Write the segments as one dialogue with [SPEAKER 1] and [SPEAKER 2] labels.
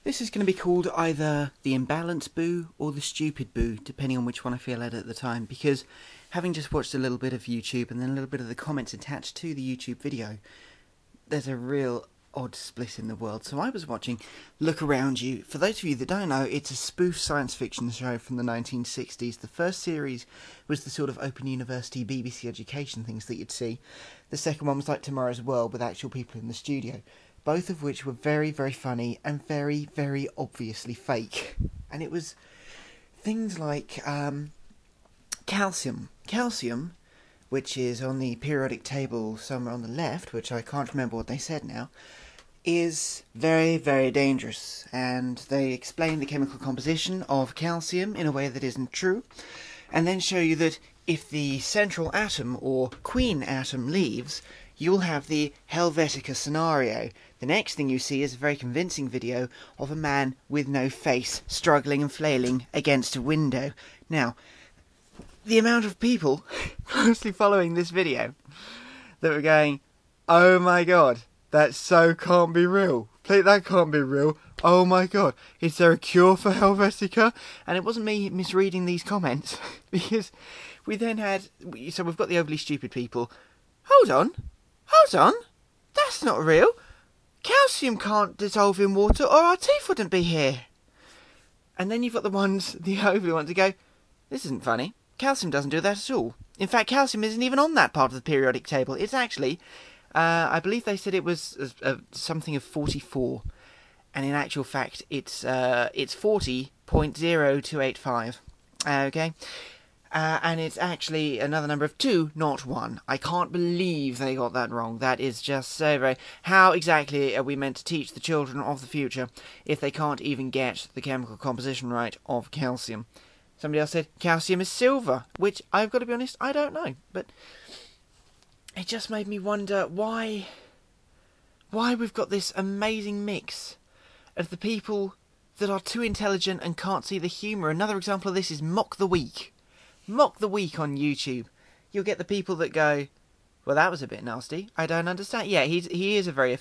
[SPEAKER 1] This is going to be called either the imbalanced boo or the stupid boo, depending on which one I feel at the time, because having just watched a little bit of YouTube and then a little bit of the comments attached to the YouTube video, there's a real odd split in the world. So I was watching Look Around You. For those of you that don't know, it's a spoof science fiction show from the 1960s. The first series was the sort of Open University BBC education things that you'd see. The second one was like Tomorrow's World with actual people in the studio. Both of which were very, very funny and very, very obviously fake. And it was things like calcium. Calcium, which is on the periodic table somewhere on the left, which I can't remember what they said now, is very, very dangerous. And they explain the chemical composition of calcium in a way that isn't true, and then show you that if the central atom, or queen atom, leaves, you'll have the Helvetica scenario. The next thing you see is a very convincing video of a man with no face struggling and flailing against a window. Now, the amount of people closely following this video that were going, oh my god, that so can't be real. That can't be real. Oh my god, is there a cure for Helvetica? And it wasn't me misreading these comments, because we then had, so we've got the overly stupid people. Hold on, that's not real. Calcium can't dissolve in water or our teeth wouldn't be here. And then you've got the overly ones that go, this isn't funny. Calcium doesn't do that at all. In fact, calcium isn't even on that part of the periodic table. It's actually, I believe they said it was something of 44. And in actual fact, it's 40.0285. Okay? And it's actually another number of 2, not 1. I can't believe they got that wrong. That is just so very... How exactly are we meant to teach the children of the future if they can't even get the chemical composition right of calcium? Somebody else said calcium is silver, which I've got to be honest, I don't know. But it just made me wonder why we've got this amazing mix of the people that are too intelligent and can't see the humour. Another example of this is Mock the Week. Mock the Week on YouTube. You'll get the people that go, well, that was a bit nasty. I don't understand. Yeah, he is a very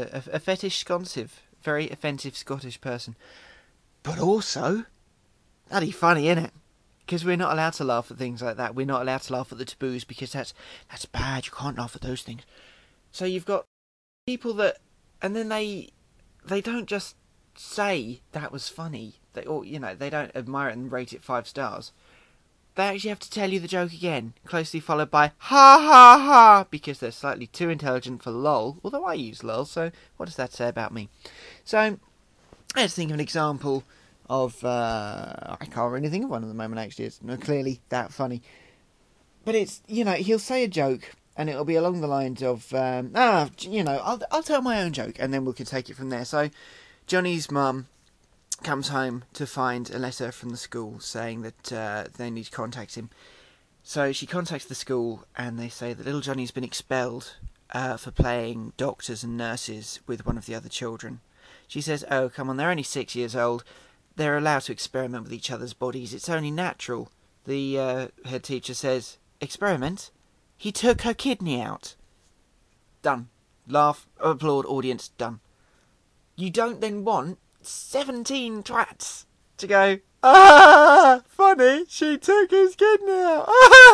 [SPEAKER 1] very offensive Scottish person. But also, bloody funny, innit? Because we're not allowed to laugh at things like that. We're not allowed to laugh at the taboos because that's bad. You can't laugh at those things. So you've got people that, and then they don't just say that was funny. They don't admire it and rate it 5 stars. They actually have to tell you the joke again, closely followed by ha ha ha, because they're slightly too intelligent for lol, although I use lol, so what does that say about me? So, I had to think of an example of, I can't really think of one at the moment actually, it's not clearly that funny. But it's, he'll say a joke, and it'll be along the lines of, I'll tell my own joke, and then we can take it from there. So, Johnny's mum comes home to find a letter from the school saying that they need to contact him. So she contacts the school and they say that little Johnny's been expelled for playing doctors and nurses with one of the other children. She says, oh, come on, they're only 6 years old. They're allowed to experiment with each other's bodies. It's only natural. The head teacher says, experiment? He took her kidney out. Done. Laugh, applaud, audience, done. You don't then want 17 twats to go, funny, she took his kidney out.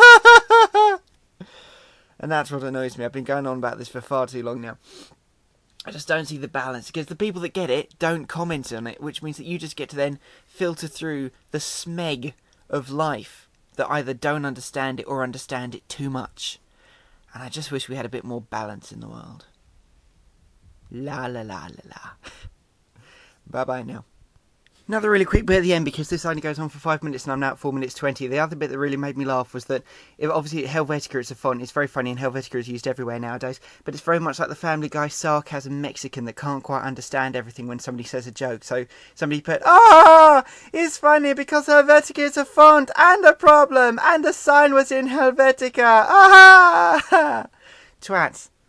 [SPEAKER 1] And that's what annoys me. I've been going on about this for far too long now. I just don't see the balance, because the people that get it don't comment on it, which means that you just get to then filter through the smeg of life that either don't understand it or understand it too much. And I just wish we had a bit more balance in the world. La la la la la. Bye-bye now. Another really quick bit at the end, because this only goes on for 5 minutes and I'm now at 4 minutes 20. The other bit that really made me laugh was that, obviously Helvetica is a font, it's very funny, and Helvetica is used everywhere nowadays, but it's very much like the Family Guy sarcasm Mexican that can't quite understand everything when somebody says a joke. So somebody put, it's funny because Helvetica is a font and a problem, and the sign was in Helvetica. Twats.